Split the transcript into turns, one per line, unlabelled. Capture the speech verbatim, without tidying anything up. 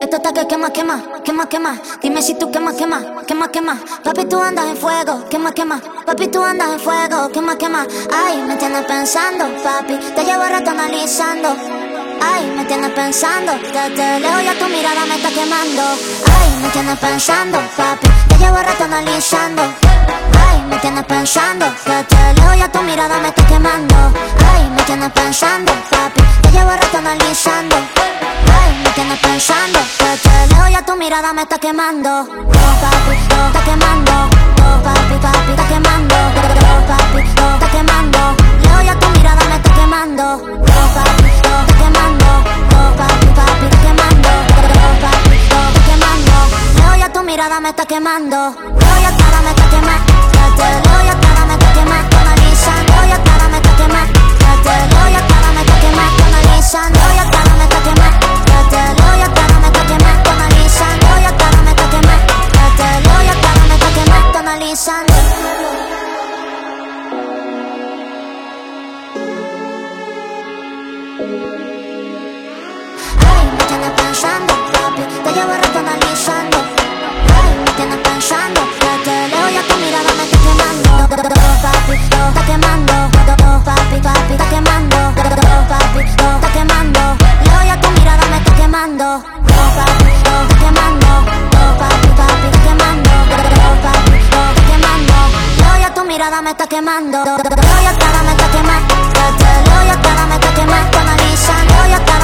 esto está que quema, quema, quema, quema. Dime si tú quema, quema, quema, quema. Papi, tú andas en fuego, quema, quema. Papi, tú andas en fuego, quema, quema. Ay, me tienes pensando, papi, te llevo rato analizando. Ay, me tienes pensando, desde lejos ya tu mirada me está quemando. Ay, me tienes pensando, papi, te llevo rato analizando. Ay, me tienes pensando, desde lejos ya tu mirada me está quemando. Ay, me tienes pensando, papi, te llevo rato analizando. Ay, me tienes pensando, desde lejos ya tu mirada me está quemando. Oh, papi, oh, está quemando. Oh, papi, papi, está quemando. Oh, papi, oh, está quemando. Lejos ya tu mirada me está quemando. Oh, papi, oh, está quemando. Oh, papi, papi, está quemando. Oh, papi, oh, está quemando. Lejos ya tu mirada me está quemando. Lejos ya cara me está quemando. Lejos ya cara me está quemando. Analizando, lejos ya cara me está quemando. Lejos ya cara me está quemando. Analizando, lejos ya cara me está quemando. Lejos ya cara me está quemando. Analizando, lejos ya cara me está quemando. Lejos ya cara me está quemando. Analizando. Ay, me tienes pensando, papi, te llevo rato analizando. Ay, me tienes pensando, desde lejos ya tu mirada me está quemando. Oh, papi, oh, está quemando. Oh, papi, papi, está quemando. Oh, papi, oh, está quemando. Lejos ya tu mirada me está quemando. Oh, papi, oh, está quemando. Oh, papi, papi, está quemando. Oh, papi, oh, está quemando. Lejos ya tu mirada me está quemando. Lejos ya cara me está quemando. Lejos ya cara me está quemando. Analizando, lejos ya cara